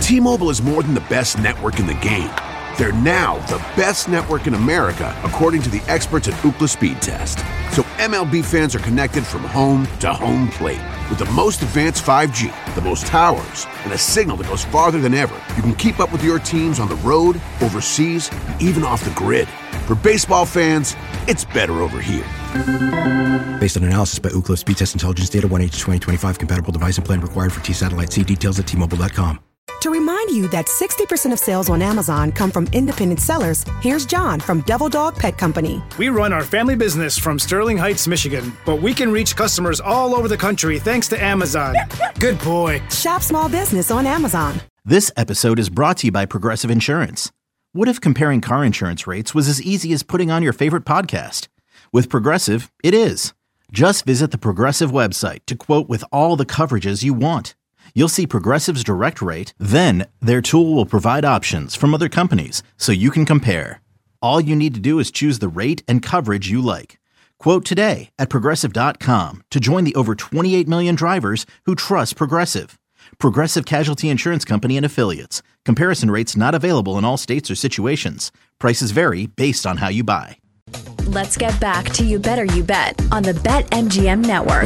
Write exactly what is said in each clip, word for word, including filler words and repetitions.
T-Mobile is more than the best network in the game. They're now the best network in America, according to the experts at Ookla Speed Test. So M L B fans are connected from home to home plate. With the most advanced five G, the most towers, and a signal that goes farther than ever, you can keep up with your teams on the road, overseas, and even off the grid. For baseball fans, it's better over here. Based on analysis by Ookla Speed Test Intelligence Data, one H twenty twenty-five compatible device and plan required for T-Satellite. See details at T Mobile dot com. To remind you that sixty percent of sales on Amazon come from independent sellers, here's John from Devil Dog Pet Company. We run our family business from Sterling Heights, Michigan, but we can reach customers all over the country thanks to Amazon. Good boy. Shop small business on Amazon. This episode is brought to you by Progressive Insurance. What if comparing car insurance rates was as easy as putting on your favorite podcast? With Progressive, it is. Just visit the Progressive website to quote with all the coverages you want. You'll see Progressive's direct rate, then their tool will provide options from other companies so you can compare. All you need to do is choose the rate and coverage you like. Quote today at Progressive dot com to join the over twenty-eight million drivers who trust Progressive. Progressive Casualty Insurance Company and Affiliates. Comparison rates not available in all states or situations. Prices vary based on how you buy. Let's get back to You Better You Bet on the BetMGM Network.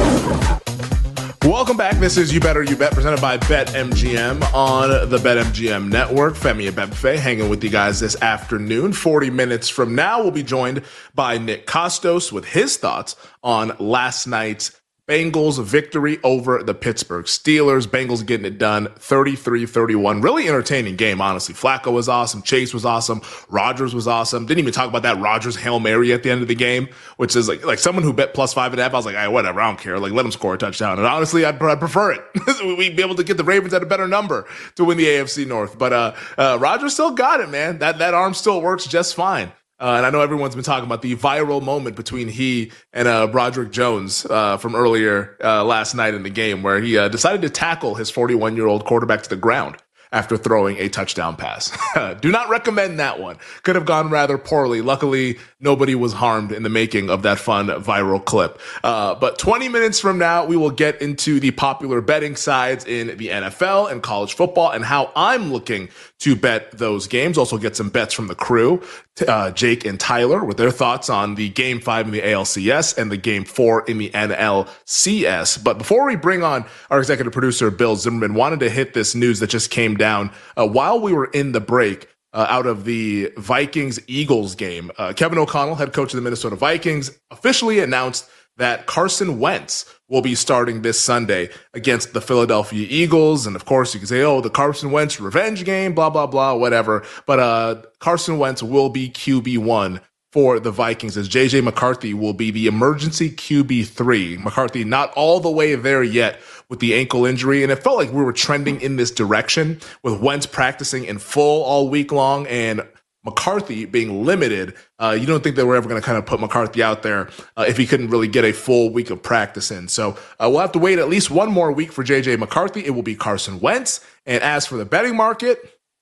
Welcome back. This is You Better You Bet, presented by BetMGM on the BetMGM Network. Femi Abebefe hanging with you guys this afternoon. forty minutes from now, we'll be joined by Nick Kostos with his thoughts on last night's Bengals victory over the Pittsburgh Steelers. Bengals getting it done thirty-three thirty-one. Really entertaining game, honestly. Flacco was awesome. Chase was awesome. Rodgers was awesome. Didn't even talk about that Rodgers Hail Mary at the end of the game, which is like like someone who bet plus five and a half. I was like, hey, whatever, I don't care. Like, let him score a touchdown. And honestly, I'd, I'd prefer it. We'd be able to get the Ravens at a better number to win the A F C North. But uh, uh, Rodgers still got it, man. That, that arm still works just fine. Uh, and I know everyone's been talking about the viral moment between he and uh, Broderick Jones uh, from earlier uh, last night in the game, where he uh, decided to tackle his forty-one-year-old quarterback to the ground after throwing a touchdown pass. Do not recommend that one. Could have gone rather poorly. Luckily, nobody was harmed in the making of that fun viral clip. Uh, but twenty minutes from now, we will get into the popular betting sides in the N F L and college football and how I'm looking to bet those games. Also get some bets from the crew, uh, Jake and Tyler, with their thoughts on the game five in the A L C S and the game four in the N L C S. But before we bring on our executive producer, Bill Zimmerman, wanted to hit this news that just came down uh, while we were in the break. Uh, out of the Vikings-Eagles game, uh, Kevin O'Connell, head coach of the Minnesota Vikings, officially announced that Carson Wentz will be starting this Sunday against the Philadelphia Eagles. And of course, you can say, oh, the Carson Wentz revenge game, blah, blah, blah, whatever. But uh, Carson Wentz will be Q B one for the Vikings, as J J McCarthy will be the emergency Q B three. McCarthy not all the way there yet with the ankle injury, and it felt like we were trending in this direction with Wentz practicing in full all week long and McCarthy being limited. Uh, you don't think they were ever going to kind of put McCarthy out there uh, if he couldn't really get a full week of practice in. So uh, we'll have to wait at least one more week for J J McCarthy. It will be Carson Wentz. And as for the betting market,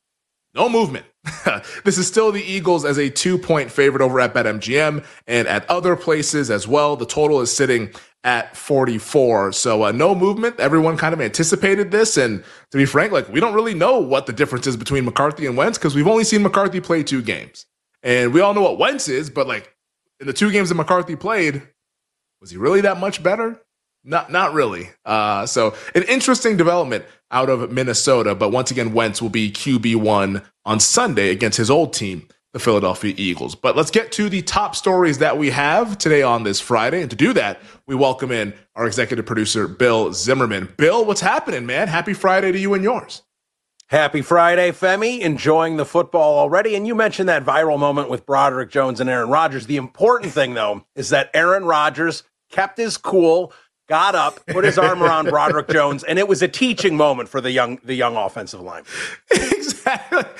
no movement. This is still the Eagles as a two-point favorite over at BetMGM and at other places as well. The total is sitting at forty-four. So uh, no movement. Everyone kind of anticipated this. And to be frank, like we don't really know what the difference is between McCarthy and Wentz because we've only seen McCarthy play two games. And we all know what Wentz is, but like in the two games that McCarthy played, was he really that much better? Not not really. Uh, so an interesting development out of Minnesota. But once again, Wentz will be Q B one on Sunday against his old team, the Philadelphia Eagles. But let's get to the top stories that we have today on this Friday. And to do that, we welcome in our executive producer, Bill Zimmerman. Bill, what's happening, man? Happy Friday to you and yours. Happy Friday, Femi. Enjoying the football already. And you mentioned that viral moment with Broderick Jones and Aaron Rodgers. The important thing, though, is that Aaron Rodgers kept his cool, got up, put his arm around Broderick Jones, and it was a teaching moment for the young the young offensive line. Exactly. Like,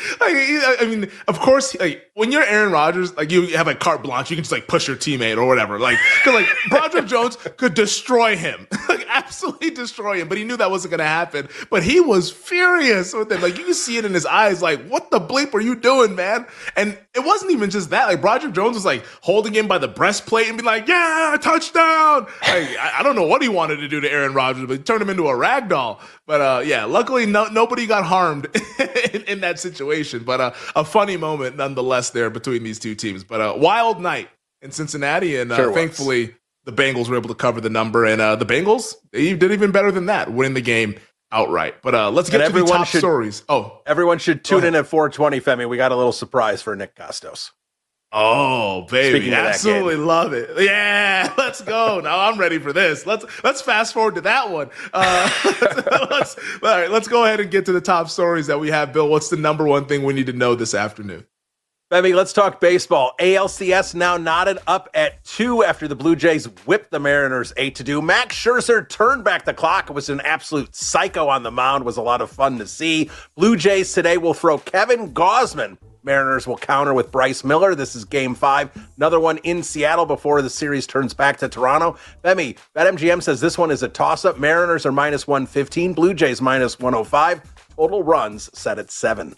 I mean, of course, like when you're Aaron Rodgers, like you have like carte blanche, you can just like push your teammate or whatever. Like, cause like Broderick Jones could destroy him, like absolutely destroy him. But he knew that wasn't going to happen. But he was furious with him. Like you can see it in his eyes. Like, what the bleep are you doing, man? And it wasn't even just that. Like, Broderick Jones was like holding him by the breastplate and be like, yeah, touchdown. Like, I, I don't know what he wanted to do to Aaron Rodgers, but he turned him into a rag doll. But uh, yeah, luckily no, nobody got harmed in, in that situation. But uh, a funny moment nonetheless there between these two teams. But a wild night in Cincinnati, and uh, sure thankfully the Bengals were able to cover the number. And uh, the Bengals, they did even better than that, winning the game outright. But uh, let's get and to the top should, stories. Oh, everyone should tune in at four twenty, Femi. We got a little surprise for Nick Costos. Oh, baby. Absolutely love it. Yeah, let's go. Now I'm ready for this. Let's let's fast forward to that one. Uh, let's, all right, let's go ahead and get to the top stories that we have. Bill, what's the number one thing we need to know this afternoon? Femi, let's talk baseball. A L C S now knotted up at two after the Blue Jays whipped the Mariners eight to two. Max Scherzer turned back the clock. It was an absolute psycho on the mound. It was a lot of fun to see. Blue Jays today will throw Kevin Gausman. Mariners will counter with Bryce Miller. This is game five. Another one in Seattle before the series turns back to Toronto. Femi, BetMGM says this one is a toss-up. Mariners are minus one fifteen. Blue Jays minus one oh five. Total runs set at seven.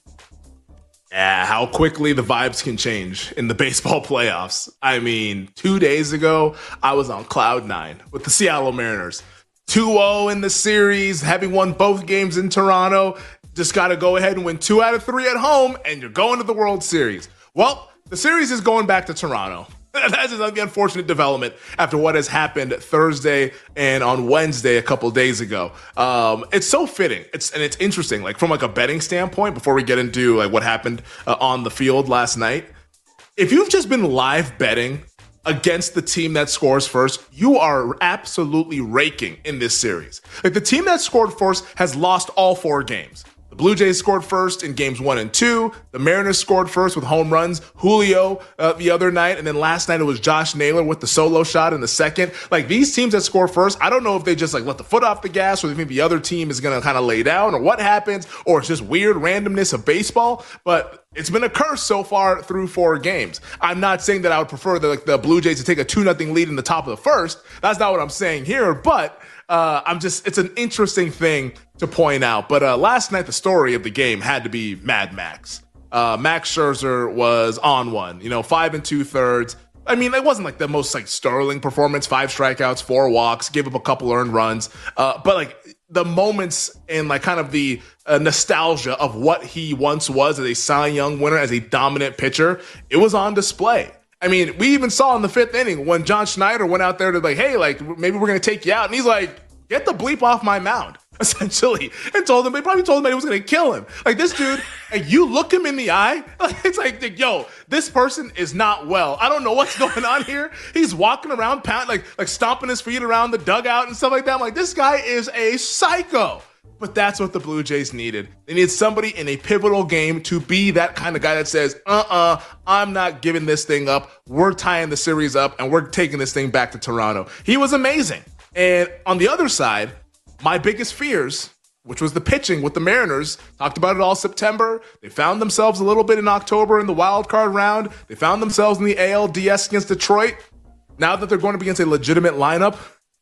Yeah, how quickly the vibes can change in the baseball playoffs. I mean, two days ago, I was on cloud nine with the Seattle Mariners. two oh in the series, having won both games in Toronto. Just got to go ahead and win two out of three at home, and you're going to the World Series. Well, the series is going back to Toronto. That's just the unfortunate development after what has happened Thursday and on Wednesday a couple days ago. Um, it's so fitting. It's and it's interesting, like from like a betting standpoint. Before we get into like what happened uh, on the field last night, if you've just been live betting against the team that scores first, you are absolutely raking in this series. Like the team that scored first has lost all four games. The Blue Jays scored first in games one and two. The Mariners scored first with home runs. Julio uh, the other night. And then last night it was Josh Naylor with the solo shot in the second. Like these teams that score first, I don't know if they just like let the foot off the gas or they think the other team is going to kind of lay down or what happens or it's just weird randomness of baseball. But it's been a curse so far through four games. I'm not saying that I would prefer the, like, the Blue Jays to take a two nothing lead in the top of the first. That's not what I'm saying here. But Uh, I'm just, it's an interesting thing to point out. But uh, last night, the story of the game had to be Mad Max. Uh, Max Scherzer was on one, you know, five and two thirds. I mean, it wasn't like the most like sterling performance, five strikeouts, four walks, gave up a couple earned runs. Uh, but like the moments and like kind of the uh, nostalgia of what he once was as a Cy Young winner, as a dominant pitcher, it was on display. I mean, we even saw in the fifth inning when John Schneider went out there to like, hey, like maybe we're going to take you out. And he's like, get the bleep off my mound, essentially. And told him, they probably told him that he was going to kill him. Like this dude, and you look him in the eye, it's like, yo, this person is not well. I don't know what's going on here. He's walking around, pound, like, like stomping his feet around the dugout and stuff like that. I'm like, this guy is a psycho. But that's what the Blue Jays needed. They needed somebody in a pivotal game to be that kind of guy that says, uh-uh, I'm not giving this thing up. We're tying the series up, and we're taking this thing back to Toronto. He was amazing. And on the other side, my biggest fears, which was the pitching with the Mariners, talked about it all September. They found themselves a little bit in October in the wild card round. They found themselves in the A L D S against Detroit. Now that they're going to be against a legitimate lineup,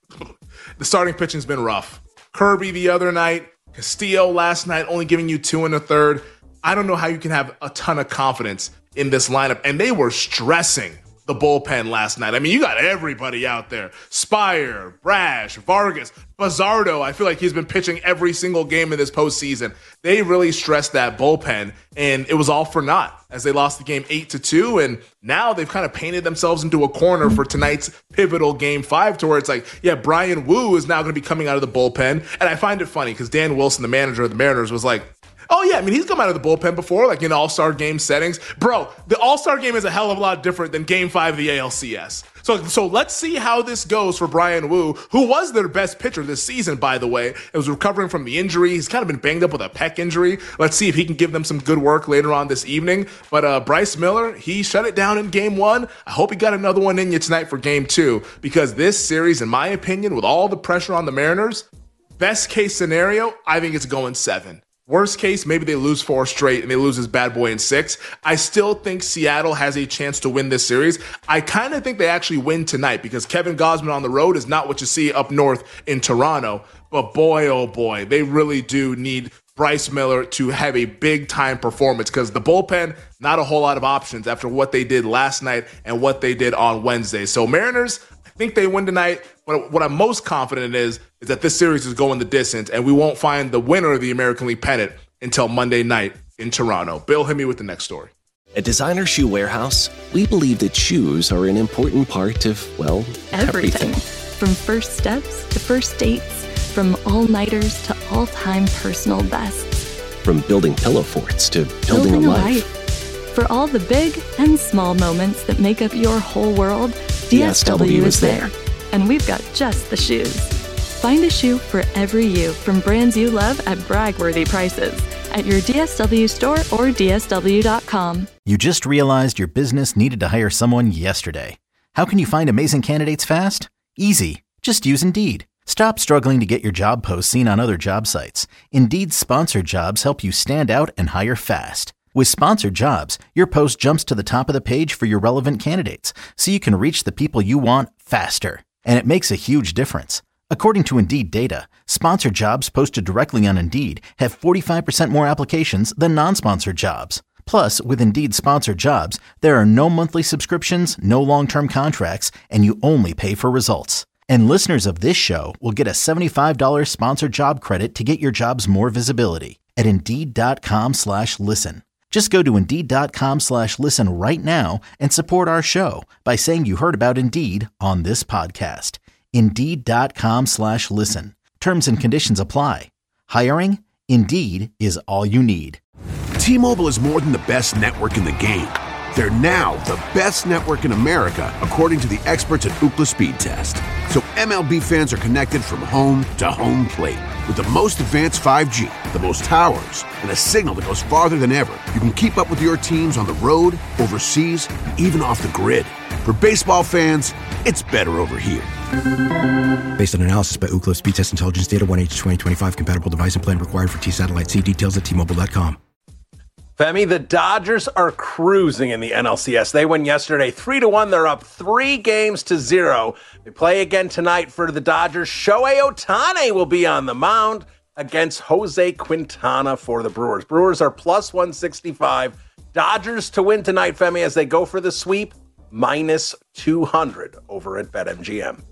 the starting pitching's been rough. Kirby the other night, Castillo last night, only giving you two and a third. I don't know how you can have a ton of confidence in this lineup. And they were stressing the bullpen last night. I mean, you got everybody out there. Spire, Brash, Vargas, Bazardo. I feel like he's been pitching every single game in this postseason. They really stressed that bullpen, and it was all for naught as they lost the game eight to two. And now they've kind of painted themselves into a corner for tonight's pivotal game five, to where it's like, yeah, Brian Wu is now going to be coming out of the bullpen. And I find it funny because Dan Wilson, the manager of the Mariners, was like, oh, yeah, I mean, he's come out of the bullpen before, like in all-star game settings. Bro, the all-star game is a hell of a lot different than game five of the A L C S. So so let's see how this goes for Brian Wu, who was their best pitcher this season, by the way. It was recovering from the injury. He's kind of been banged up with a pec injury. Let's see if he can give them some good work later on this evening. But uh, Bryce Miller, he shut it down in game one. I hope he got another one in you tonight for game two, because this series, in my opinion, with all the pressure on the Mariners, best case scenario, I think it's going seven. Worst case, maybe they lose four straight and they lose this bad boy in six. I still think Seattle has a chance to win this series. I kind of think they actually win tonight because Kevin Gausman on the road is not what you see up north in Toronto. But boy, oh boy, they really do need Bryce Miller to have a big-time performance because the bullpen, not a whole lot of options after what they did last night and what they did on Wednesday. So Mariners, I think they win tonight, but what I'm most confident in is, is that this series is going the distance, and we won't find the winner of the American League pennant until Monday night in Toronto. Bill, hit me with the next story. At Designer Shoe Warehouse, we believe that shoes are an important part of, well, everything. everything. From first steps to first dates. From all-nighters to all-time personal bests. From building pillow forts to building, building a, life. a life. For all the big and small moments that make up your whole world, D S W, D S W is there. there. And we've got just the shoes. Find a shoe for every you from brands you love at brag-worthy prices at your D S W store or D S W dot com. You just realized your business needed to hire someone yesterday. How can you find amazing candidates fast? Easy. Just use Indeed. Stop struggling to get your job posts seen on other job sites. Indeed's sponsored jobs help you stand out and hire fast. With sponsored jobs, your post jumps to the top of the page for your relevant candidates, so you can reach the people you want faster. And it makes a huge difference. According to Indeed data, sponsored jobs posted directly on Indeed have forty-five percent more applications than non-sponsored jobs. Plus, with Indeed sponsored jobs, there are no monthly subscriptions, no long-term contracts, and you only pay for results. And listeners of this show will get a seventy-five dollars sponsored job credit to get your jobs more visibility at Indeed.com slash listen. Just go to Indeed.com slash listen right now and support our show by saying you heard about Indeed on this podcast. Indeed.com slash listen. Terms and conditions apply. Hiring? Indeed is all you need. T-Mobile is more than the best network in the game. They're now the best network in America, according to the experts at Ookla Speed Test. So M L B fans are connected from home to home plate. With the most advanced five G, the most towers, and a signal that goes farther than ever, you can keep up with your teams on the road, overseas, and even off the grid. For baseball fans, it's better over here. Based on analysis by Ookla Speed Test Intelligence Data, one H twenty twenty-five compatible device and plan required for T-Satellite. See details at T Mobile dot com. Femi, the Dodgers are cruising in the N L C S. They won yesterday three to one. They're up three games to zero. They play again tonight for the Dodgers. Shohei Ohtani will be on the mound against Jose Quintana for the Brewers. Brewers are plus one sixty-five. Dodgers to win tonight, Femi, as they go for the sweep, minus two hundred over at BetMGM.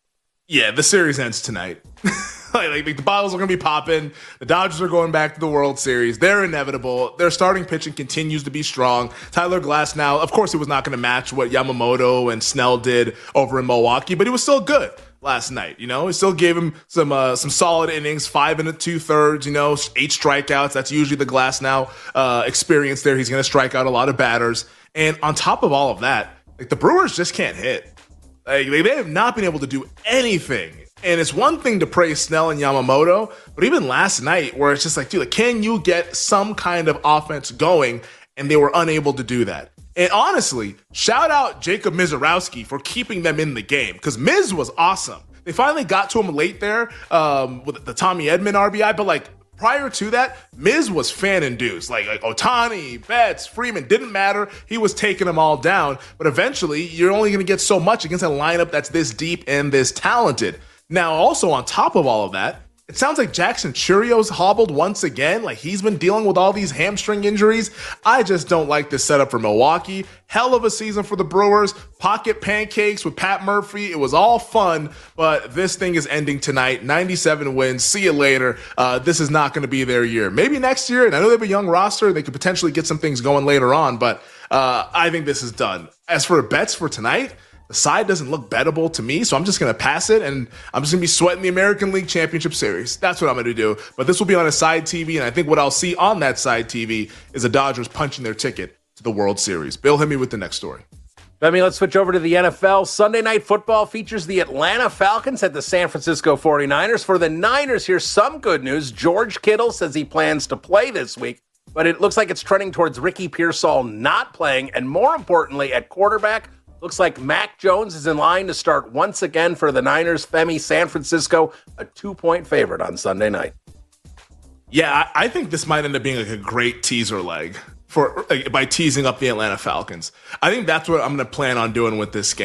Yeah, the series ends tonight. like, like the bottles are going to be popping. The Dodgers are going back to the World Series. They're inevitable. Their starting pitching continues to be strong. Tyler Glasnow, of course, he was not going to match what Yamamoto and Snell did over in Milwaukee, but he was still good last night. You know, he still gave him some uh, some solid innings, five and a two thirds. You know, eight strikeouts. That's usually the Glasnow uh, experience there. He's going to strike out a lot of batters. And on top of all of that, like the Brewers just can't hit. Like, they have not been able to do anything. And it's one thing to praise Snell and Yamamoto, but even last night where it's just like, dude, like, can you get some kind of offense going? And they were unable to do that. And honestly, shout out Jacob Misiorowski for keeping them in the game because Miz was awesome. They finally got to him late there um, with the Tommy Edman R B I, but like, prior to that, Miz was fan-induced. Like, like Ohtani, Betts, Freeman, didn't matter. He was taking them all down. But eventually, you're only going to get so much against a lineup that's this deep and this talented. Now, also on top of all of that, it sounds like Jackson Churio's hobbled once again. Like, he's been dealing with all these hamstring injuries. I just don't like this setup for Milwaukee. Hell of a season for the Brewers. Pocket pancakes with Pat Murphy. It was all fun, but this thing is ending tonight. ninety-seven wins. See you later. Uh, this is not going to be their year. Maybe next year, and I know they have a young roster. They could potentially get some things going later on, but uh, I think this is done. As for bets for tonight, the side doesn't look bettable to me, so I'm just going to pass it, and I'm just going to be sweating the American League Championship Series. That's what I'm going to do. But this will be on a side T V, and I think what I'll see on that side T V is the Dodgers punching their ticket to the World Series. Bill, hit me with the next story. Femi, let's switch over to the N F L. Sunday Night Football features the Atlanta Falcons at the San Francisco forty-niners. For the Niners, here's some good news. George Kittle says he plans to play this week, but it looks like it's trending towards Ricky Pearsall not playing, and more importantly, at quarterback, looks like Mac Jones is in line to start once again for the Niners. Femi, San Francisco, a two-point favorite on Sunday night. Yeah, I think this might end up being like a great teaser leg for like, by teasing up the Atlanta Falcons. I think that's what I'm going to plan on doing with this game.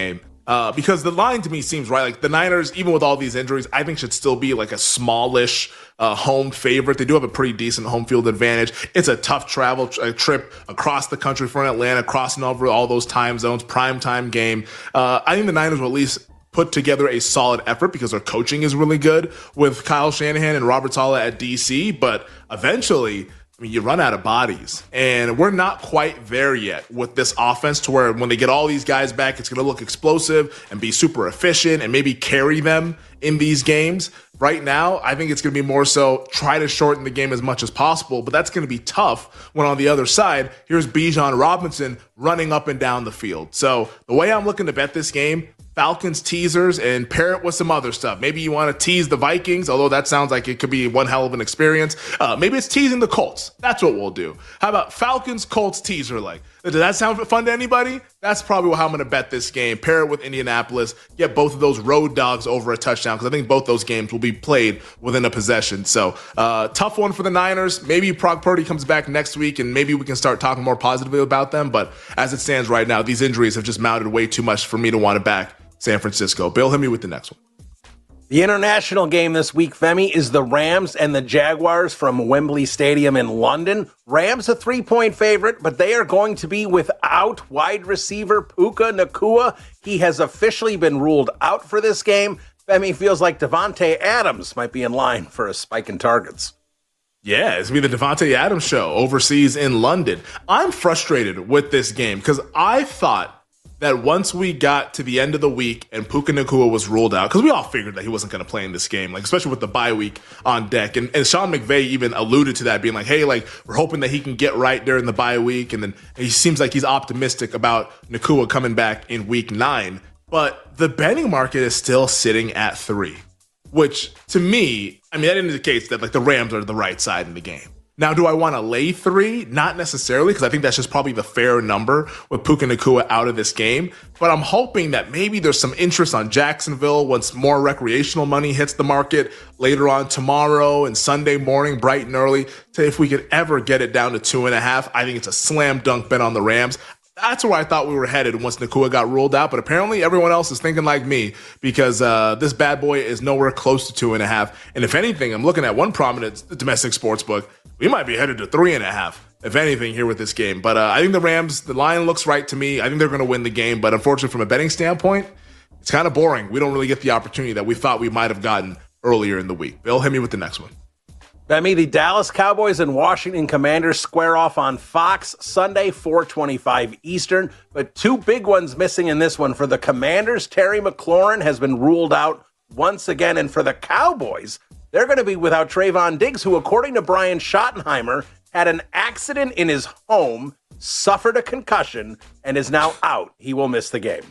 Uh, because the line to me seems right. Like the Niners, even with all these injuries, I think should still be like a smallish uh, home favorite. They do have a pretty decent home field advantage. It's a tough travel tr- trip across the country from Atlanta, crossing over all those time zones, prime time game. Uh, I think the Niners will at least put together a solid effort because their coaching is really good with Kyle Shanahan and Robert Saleh at D C. But eventually, I mean, you run out of bodies, and we're not quite there yet with this offense to where when they get all these guys back, it's going to look explosive and be super efficient and maybe carry them in these games. Right now, I think it's going to be more so try to shorten the game as much as possible, but that's going to be tough when on the other side, here's Bijan Robinson running up and down the field. So the way I'm looking to bet this game, Falcons teasers and pair it with some other stuff. Maybe you want to tease the Vikings, although that sounds like it could be one hell of an experience. Uh, maybe it's teasing the Colts. That's what we'll do. How about Falcons Colts teaser leg? Does that sound fun to anybody? That's probably how I'm going to bet this game. Pair it with Indianapolis. Get both of those road dogs over a touchdown because I think both those games will be played within a possession. So uh, tough one for the Niners. Maybe Brock Purdy comes back next week and maybe we can start talking more positively about them. But as it stands right now, these injuries have just mounted way too much for me to want to back San Francisco. Bill, hit me with the next one. The international game this week, Femi, is the Rams and the Jaguars from Wembley Stadium in London. Rams a three-point favorite, but they are going to be without wide receiver Puka Nacua. He has officially been ruled out for this game. Femi, feels like Devontae Adams might be in line for a spike in targets. Yeah, it's going to be the Devontae Adams show overseas in London. I'm frustrated with this game because I thought that once we got to the end of the week and Puka Nacua was ruled out, because we all figured that he wasn't going to play in this game, like especially with the bye week on deck. And, and Sean McVay even alluded to that, being like, hey, like we're hoping that he can get right during the bye week. And then he seems like he's optimistic about Nacua coming back in week nine. But the betting market is still sitting at three, which to me, I mean, that indicates that like the Rams are the right side in the game. Now, do I want to lay three? Not necessarily, because I think that's just probably the fair number with Puka Nacua out of this game. But I'm hoping that maybe there's some interest on Jacksonville once more recreational money hits the market later on tomorrow and Sunday morning, bright and early. So if we could ever get it down to two and a half, I think it's a slam dunk bet on the Rams. That's where I thought we were headed once Nacua got ruled out. But apparently everyone else is thinking like me because uh, this bad boy is nowhere close to two and a half. And if anything, I'm looking at one prominent domestic sports book. We might be headed to three and a half, if anything, here with this game. But uh, I think the Rams, the line looks right to me. I think they're going to win the game. But unfortunately, from a betting standpoint, it's kind of boring. We don't really get the opportunity that we thought we might have gotten earlier in the week. Bill, hit me with the next one. Femi, the Dallas Cowboys and Washington Commanders square off on Fox Sunday, four twenty-five Eastern. But two big ones missing in this one. For the Commanders, Terry McLaurin has been ruled out once again. And for the Cowboys, they're going to be without Trayvon Diggs, who, according to Brian Schottenheimer, had an accident in his home, suffered a concussion, and is now out. He will miss the game.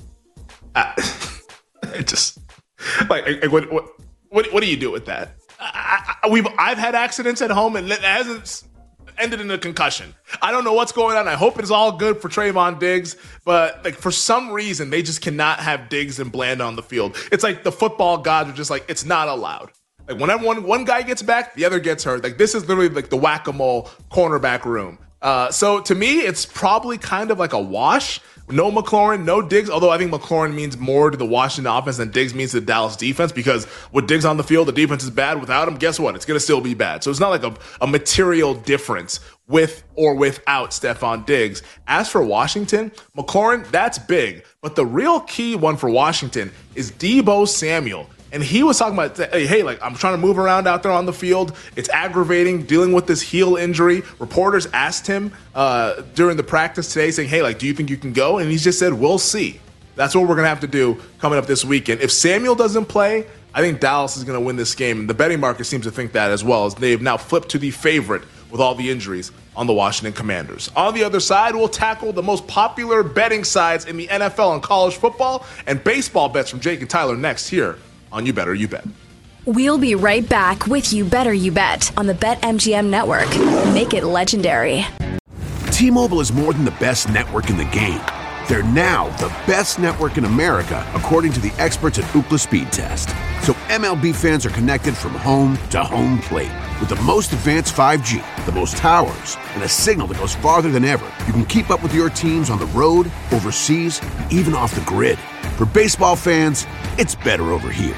Uh, it just like, like what, what what what do you do with that? I, I, we've I've had accidents at home, and it hasn't ended in a concussion. I don't know what's going on. I hope it's all good for Trayvon Diggs, but like for some reason, they just cannot have Diggs and Bland on the field. It's like the football gods are just like, it's not allowed. Like whenever one, one guy gets back, the other gets hurt. Like this is literally like the whack-a-mole cornerback room. Uh, so to me, it's probably kind of like a wash. No McLaurin, no Diggs, although I think McLaurin means more to the Washington offense than Diggs means to the Dallas defense, because with Diggs on the field, the defense is bad. Without him, guess what? It's going to still be bad. So it's not like a, a material difference with or without Stephon Diggs. As for Washington, McLaurin, that's big. But the real key one for Washington is Deebo Samuel. And he was talking about, hey, hey, like, I'm trying to move around out there on the field. It's aggravating, dealing with this heel injury. Reporters asked him uh, during the practice today, saying, hey, like, do you think you can go? And he just said, we'll see. That's what we're going to have to do coming up this weekend. If Samuel doesn't play, I think Dallas is going to win this game. And the betting market seems to think that as well, as they've now flipped to the favorite with all the injuries on the Washington Commanders. On the other side, we'll tackle the most popular betting sides in the N F L and college football and baseball bets from Jake and Tyler next here on You Better You Bet. We'll be right back with You Better You Bet on the BetMGM Network. Make it legendary. T-Mobile is more than the best network in the game. They're now the best network in America, according to the experts at Ookla Speed Test. So M L B fans are connected from home to home plate. With the most advanced five G, the most towers, and a signal that goes farther than ever, you can keep up with your teams on the road, overseas, and even off the grid. For baseball fans, it's better over here.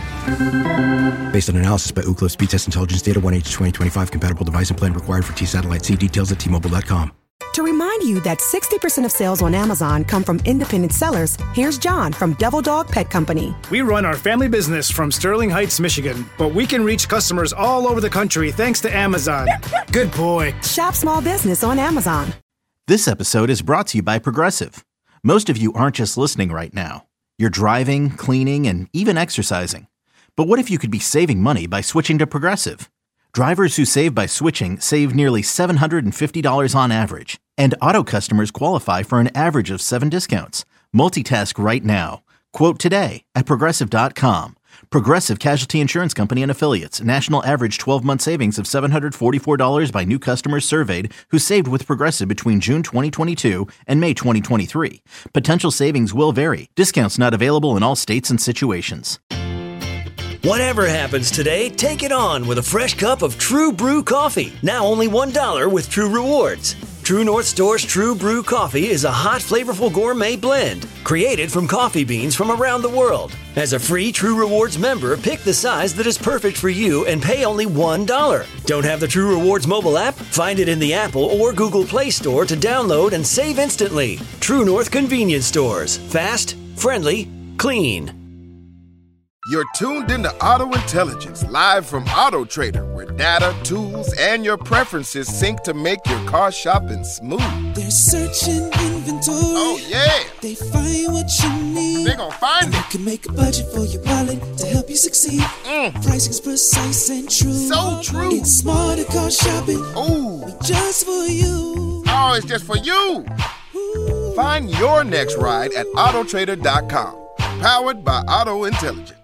Based on analysis by Ookla Speed Test Intelligence Data, one H twenty twenty-five compatible device and plan required for T-Satellite. See details at T Mobile dot com. To remind you that sixty percent of sales on Amazon come from independent sellers, here's John from Devil Dog Pet Company. We run our family business from Sterling Heights, Michigan, but we can reach customers all over the country thanks to Amazon. Good boy. Shop small business on Amazon. This episode is brought to you by Progressive. Most of you aren't just listening right now. You're driving, cleaning, and even exercising. But what if you could be saving money by switching to Progressive? Drivers who save by switching save nearly seven hundred fifty dollars on average. And auto customers qualify for an average of seven discounts. Multitask right now. Quote today at Progressive dot com. Progressive Casualty Insurance Company and Affiliates. National average twelve-month savings of seven hundred forty-four dollars by new customers surveyed who saved with Progressive between June twenty twenty-two and May twenty twenty-three. Potential savings will vary. Discounts not available in all states and situations. Whatever happens today, take it on with a fresh cup of True Brew coffee. Now only one dollar with True Rewards. True North Store's True Brew coffee is a hot, flavorful gourmet blend created from coffee beans from around the world. As a free True Rewards member, pick the size that is perfect for you and pay only one dollar. Don't have the True Rewards mobile app? Find it in the Apple or Google Play Store to download and save instantly. True North Convenience Stores. Fast, friendly, clean. You're tuned into Auto Intelligence, live from Auto Trader, where data, tools, and your preferences sync to make your car shopping smooth. They're searching inventory. Oh, yeah. They find what you need. They're gonna find and it. You can make a budget for your wallet to help you succeed. Mm. Pricing's precise and true. So true. It's smarter car shopping. Ooh. Just for you. Oh, it's just for you. Ooh. Find your next ride at Auto Trader dot com. Powered by Auto Intelligence.